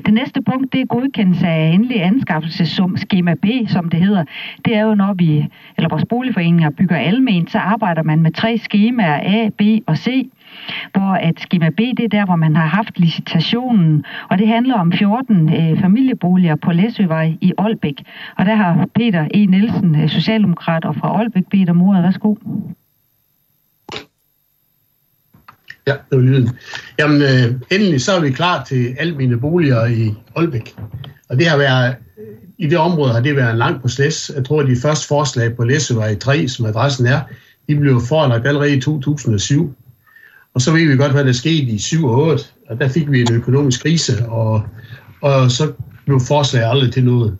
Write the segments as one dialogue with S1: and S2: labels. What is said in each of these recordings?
S1: Det næste punkt, det er godkendelse af endelig anskaffelsessum, skema B, som det hedder. Det er jo, når vores boligforeninger bygger alment, så arbejder man med 3 skemaer, A, B og C, hvor at skema B, det er der, hvor man har haft licitationen, og det handler om 14 familieboliger på Læsøvej i Ålbæk. Og der har Peter E. Nielsen, socialdemokrat og fra Ålbæk, bedt om ordet. Værsgo.
S2: Ja, det var lyden. Jamen, endelig så er vi klar til almene boliger i Ålbæk. Og det har været, i det område har det været en lang proces. Jeg tror, at de første forslag på Læsøvej 3, som adressen er, de blev forelagt allerede i 2007. Og så ved vi godt, hvad der skete i 7 og 8. Og der fik vi en økonomisk krise, og så blev forslaget aldrig til noget.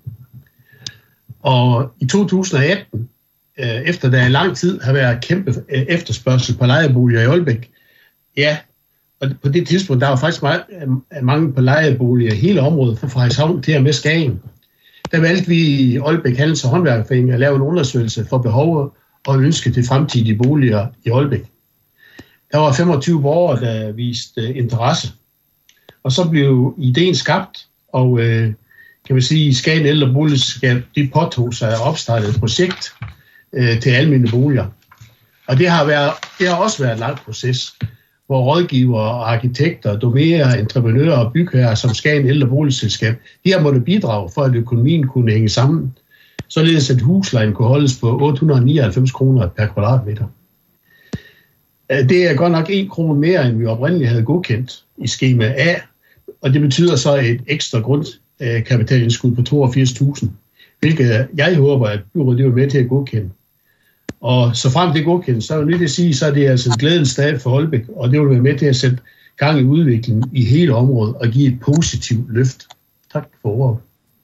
S2: Og i 2018, efter der i lang tid har været kæmpe efterspørgsel på lejeboliger i Ålbæk, ja, og på det tidspunkt, der var faktisk mange på lejeboliger i hele området fra Frederikshavn til og med Skagen. Der valgte vi i Ålbæk Handels- og Håndværkerforening at lave en undersøgelse for behov og ønske til fremtidige boliger i Ålbæk. Der var 25 borgere, der viste interesse. Og så blev ideen skabt, og kan man sige, Skagen Ældre Boligselskab, de påtog sig at opstarte et projekt til almene boliger. Og det har også været en lang proces, hvor rådgivere og arkitekter, domerer, entreprenører og bygherrer som Skagen Ældre Boligselskab, de har måttet bidrage for, at økonomien kunne hænge sammen, således at huslejen kunne holdes på 899 kroner per kvadratmeter. Det er godt nok 1 krone mere, end vi oprindeligt havde godkendt i skema A, og det betyder så et ekstra grundkapitalindskud på 82.000, hvilket jeg håber, at byrådet vil med til at godkende. Og så frem til godkendt, så er det nyt at sige, så er det altså en glædens dag for Ålbæk, og det vil være med til at sætte gang i udviklingen i hele området og give et positivt løft. Tak for ordet.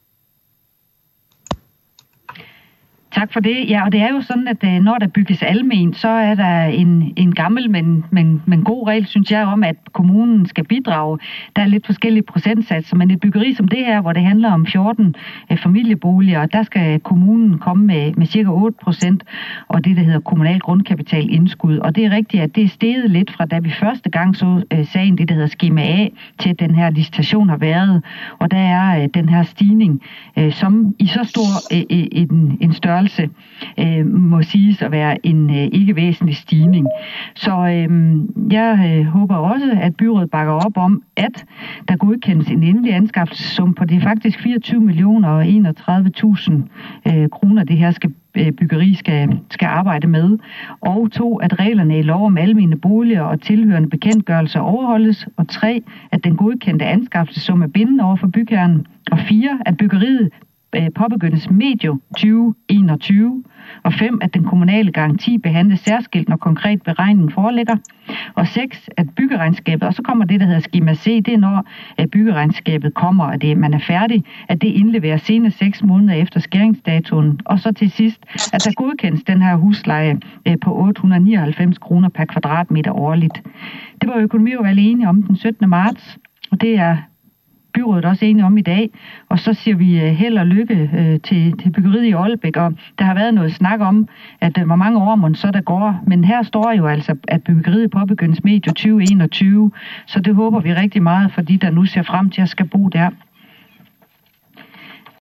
S1: Tak for det. Ja, og det er jo sådan, at når der bygges alment, så er der en gammel, men god regel, synes jeg, om, at kommunen skal bidrage. Der er lidt forskellige procentsatser, men et byggeri som det her, hvor det handler om 14 familieboliger, der skal kommunen komme med cirka 8%, og det, der hedder kommunal grundkapitalindskud. Og det er rigtigt, at det er steget lidt fra, da vi første gang så sagen, det der hedder skema A, til den her licitation har været. Og der er den her stigning, som i så stor en størrelse, må siges at være en ikke væsentlig stigning. Så jeg håber også, at byrådet bakker op om, at der godkendes en endelig anskaffelsessum på det faktisk 24.031.000 kroner, det her byggeri skal arbejde med. Og 2, at reglerne i lov om almene boliger og tilhørende bekendtgørelser overholdes. Og 3, at den godkendte anskaffelsessum er bindende over for bygherren. Og 4, at byggeriet påbegyndes medio 2021, og 5, at den kommunale garanti behandles særskilt, når konkret beregning foreligger, og 6, at byggeregnskabet, og så kommer det, der hedder skema C, det er når byggeregnskabet kommer, at man er færdig, at det indleveres senest 6 måneder efter skæringsdatoen, og så til sidst, at der godkendes den her husleje på 899 kroner per kvadratmeter årligt. Det var økonomiudvalget enige om den 17. marts, og det er byrådet også enige om i dag, og så siger vi held og lykke til byggeriet i Ålbæk, og der har været noget snak om, at hvor mange år så der går, men her står jo altså, at byggeriet påbegyndes medio 2021, så det håber vi rigtig meget for de, der nu ser frem til at skal bo der.